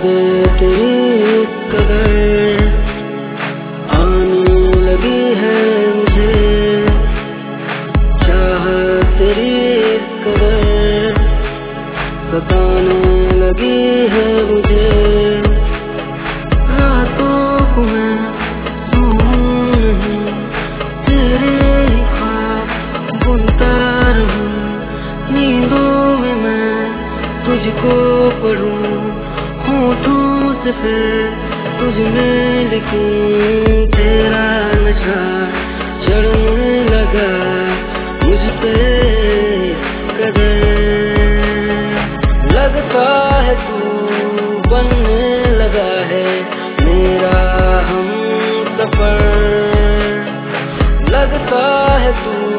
तेरी कदर आने लगी है मुझे, चाहत तेरी कदर सताने लगी है मुझे। रातों को मैं सोऊं नहीं, तेरे ही ख्वाब बुनता रहूं, नींदों में मैं तुझको पढ़ूं, होठों से फिर तुझ में लिखूं। तेरा नशा चढ़ने लगा मुझ पे कदर, लगता है तू बनने लगा है मेरा हम सफर, लगता है तू